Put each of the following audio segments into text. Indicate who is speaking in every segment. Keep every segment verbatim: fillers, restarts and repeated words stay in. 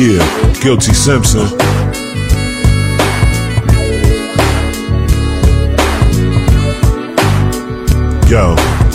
Speaker 1: Yeah, Guilty Simpson. Yo.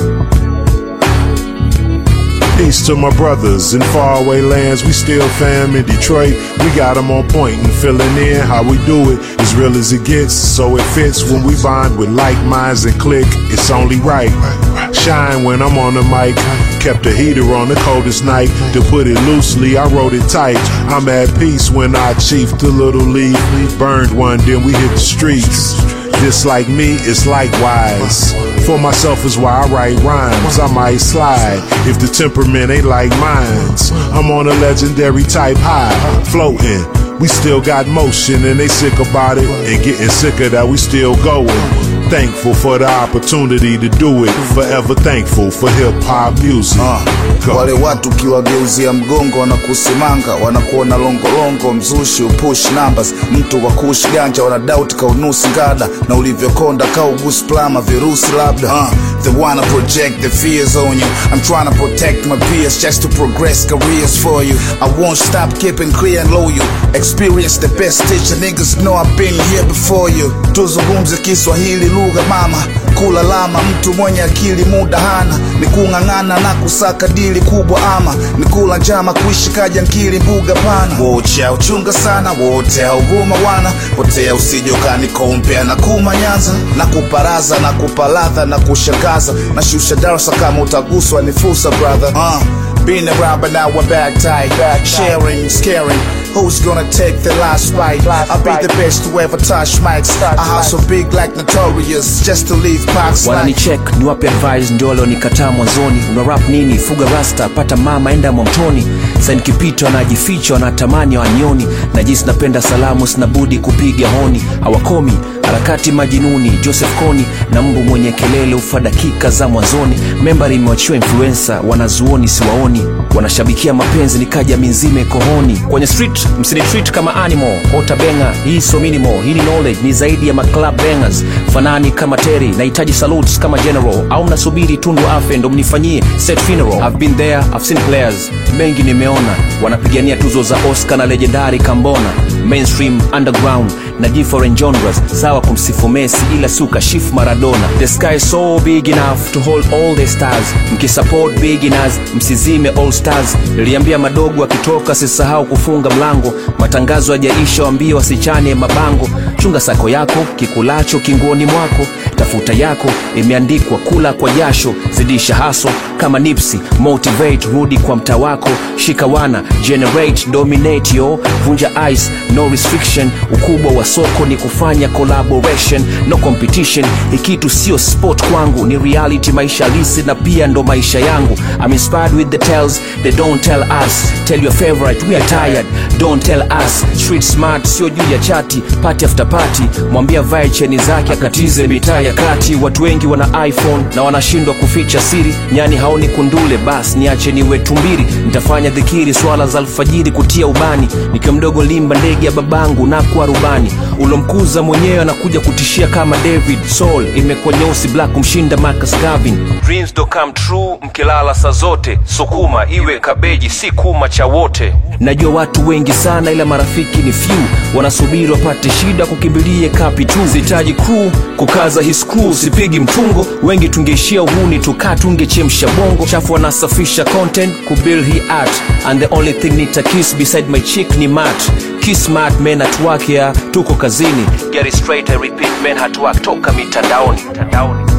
Speaker 1: Peace to my brothers in faraway lands, we still fam in Detroit. We got them on point and filling in how we do it, as real as it gets, so it fits when we bond with like minds and click. It's only right. Shine when I'm on the mic. Kept the heater on the coldest night. To put it loosely, I wrote it tight. I'm at peace when I chiefed a little leaf. Burned one, then we hit the streets. Just like me, it's likewise. For myself is why I write rhymes. I might slide if the temperament ain't like mine's. I'm on a legendary type high, floating. We still got motion and they sick about it, and getting sicker that we still going. Thankful for the opportunity to do it. Forever thankful for hip hop music.
Speaker 2: uh, Wale watu kiwageuzia mgongo wanakusimanga, wanakuona longo longo, mzushi upush numbers. Mtu wa kush ganja wanadoubt kaunusi ngada, na ulivyokonda kaugus plama virusi labda. uh, They wanna project the fears on you. I'm trying to protect my peers just to progress careers for you. I won't stop keeping clear and loyal. Experience the best teacher, niggas know I've been here before you. Tuzungumze Kiswahili lugha mama, kula lama, mtu mwenye akili muda hana. Ni kung'ang'ana na kusaka dili kubwa, ama ni kula njama kuishi kaja nkili mbuga pana. Wocha uchunga sana, wote huruma wana, potea usije ukanikompea na kuma Nyanza. Na kuparaza na kupaladha na kushagaza, na shusha darasa kama utaguswa ni fursa brother. uh, Been around but now we're back tight, sharing, scaring. Who's gonna take the last bite? I'll be the best to ever touch mics. I hustle big like Notorious just to leave packs.
Speaker 3: Wanani check, ni wape advice, ndio leo nikataa mwanzoni. Una rap nini? Fuga rasta, pata mama enda mwamtoni. Sain kipito anajificha, wanatamani wanioni. Najisi napenda salamu, sina budi kupiga honi. Hawakomi, harakati majinuni, Joseph Kony. Na mbu mwenye kelele ufa dakika za mwanzoni. Membari imewachiwa influencer, wanazuoni siwaoni. Wanashabikia mapenzi nikaja minzime kohoni. Kwenye street, msini treat kama animal. Ota benga, hii so minimal. Hii ni knowledge, ni zaidi ya maclub bangers. Fanani kama Terry, nahitaji salutes kama General. Au mnasubiri tundu afe ndo mnifanyie set funeral. I've been there, I've seen players, mengi nimeona. Wanapigania tuzo za Oscar na legendary Kambona. Mainstream, underground, na different genres. Sawa kumsifu Messi ila suka shift Maradona. The sky is so big enough to hold all the stars. Mkisupport beginners, msizime all stars. Niliambia madogo akitoka sisahau kufunga mlango. Matangazo hajaisha waambie wasichane mabango. Chunga sako yako, kikulacho kingoni mwako. Tafuta yako, imeandikwa kula kwa jasho. Zidisha haso, kama Nipsey, motivate, rudi kwa mta wako. Shikawana, generate, dominate yo. Vunja ice, no restriction. Ukubwa wa soko ni kufanya collaboration, no competition. Hikitu sio sport kwangu, ni reality, maisha halisi na pia ndo maisha yangu. I'm inspired with the tales, they don't tell us. Tell your favorite, we are tired, don't tell us. Street smart, sio juu ya chati, party after party. Mwambia vae cheni zake akatize mitaa ya kati. Watu wengi wana iPhone na wanashindwa kuficha siri. Nyani haoni kundule, bas niache niwe tumbiri. Nitafanya dhikiri swala za alfajiri kutia ubani. Nikiwa mdogo limba ndege ya babangu na kuwa rubani. Ulomkuza mwenyewe anakuja kutishia kama David. Soul imekuwa nyeusi black kumshinda Marcus Garvin. Dreams do come true mkilala saa zote. Sukuma iwe kabeji si kuma cha wote. Najua watu wengi sana ila marafiki ni few. Wanasubiri wapate shida kukimbilie kapi tu. Zitaji crew kukaza his crew, sipigi mtungo. Wengi tungeishia uhuni tukaa tungechemsha bongo. Chafu wanasafisha content kubuild hii art. And the only thing nita kiss beside my chick ni mat. Kiss smart men at work here, tuko kazini. Get it straight, I repeat, men at work toka mitandaoni.